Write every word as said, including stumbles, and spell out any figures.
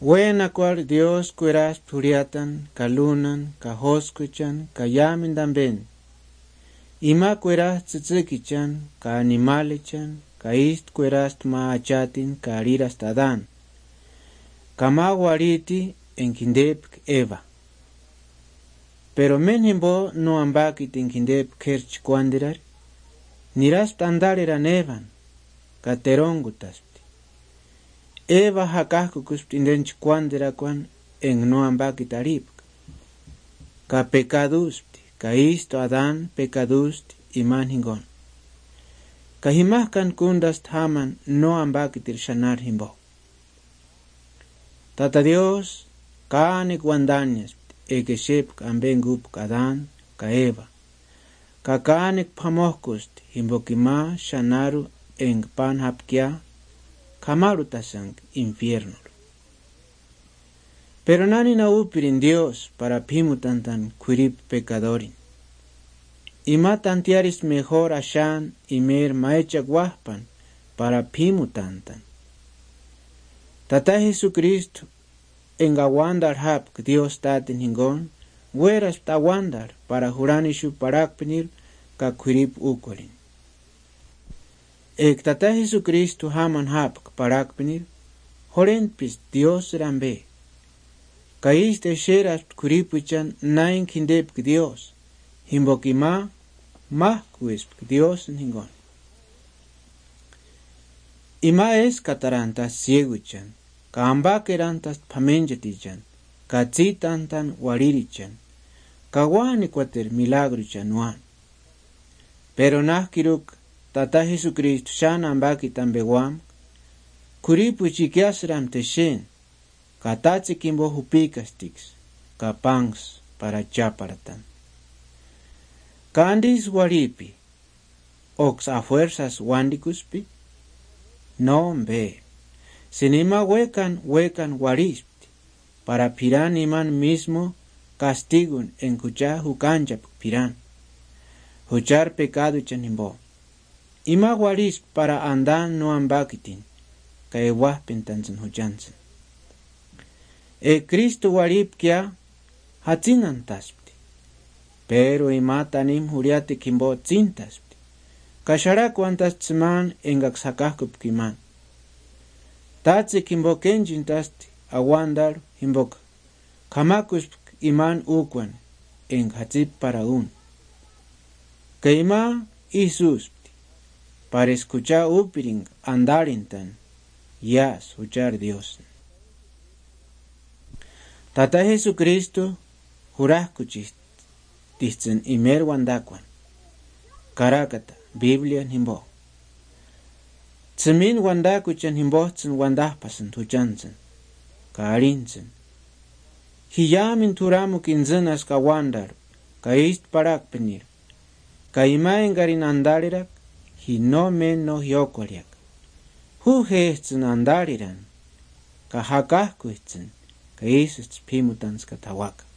Buena cual Dios cueras puriatan, kalunan, kahoskuchan, kayamin damben. Ima cueras tzitzikichan, ka animalichan, ka ist cueras ma achatin, ka ariras tadan. Kama wariti en kindep eva. Pero menhimbo no ambakit en kindep kerch kuandirar, niras andariran evan, ka terongutas. Eva hakahkukuspti indench kuandirakuan en no ambakitaripka. Ka pecaduspti, ka isto Adán pecadusti iman hingon. Ka himahkan kundast haman no ambakitir shanar himbo. Tata Dios kaanik wandanyaspti ekeshepk ambengup Adán ka Eva. Ka kaanik pamohkusti himbokima shanaru en pan hapkia Kamarutasang infierno. Pero nani na upirin Dios para pimutantan kurip pecadorin. Ima tantiaris mejor ashan imer maecha guahpan para pimutantan. Tata Jesucristo engawandar hap Dios tatin hingon, hueras tawandar para juranishu parakpenir ka kurip ukolin. Ek tata Jesucristo haman hapk parakpenir, horenpis Dios rambe. Kaiste sheras kuripuchan nain kindepk Dios, himbokima mahkuispk Dios hingon. Ima es katarantas cieguchan, ka ambakerantas pamenjatichan, ka tsitantan waririchan, ka wanikwater milagruchan wan. Pero nahkiruk Tata Jesucristo shan ambaki tambewam, kuripu chikiasram teshen, katatsi kimbo hupikastix, kapangs para chaparatan. Kandis waripi, ox a fuerzas wandikuspi, no mbe, sinima huecan huecan warispti, para piran iman mismo castigun en kucha hukanjap piran, huchar pecado chanimbo. Ima waris para andan no ambakitin, ka e wahpintansan hujansan. E Cristo warip kia hatzinantaspti, pero ima tanim huriate kimbo tzintaspti, ka sharak wantas tzman engak sakahkup kiman. Tatsi kimbo kenjintasti awandar himbok, kamakusp iman ukwan eng hatzip para un. Ka ima Isus para escuchar upiring andarintan, ya escuchar Dios. Tata Jesucristo juraskuchis dicen imer wandakwan, karakata Biblia himbo. Tsemin wandakuchan himbohtsen wandahpasan tujansen, kaarinsen. Hiyamin turamu kinzenas ka wandar, ka ist parak penir, ka imaen garin andarirak, hi no men no hiokoliak. Hu hechtsen andariran, ka hakahkuitzen, ka isis pimutans ka tawaka.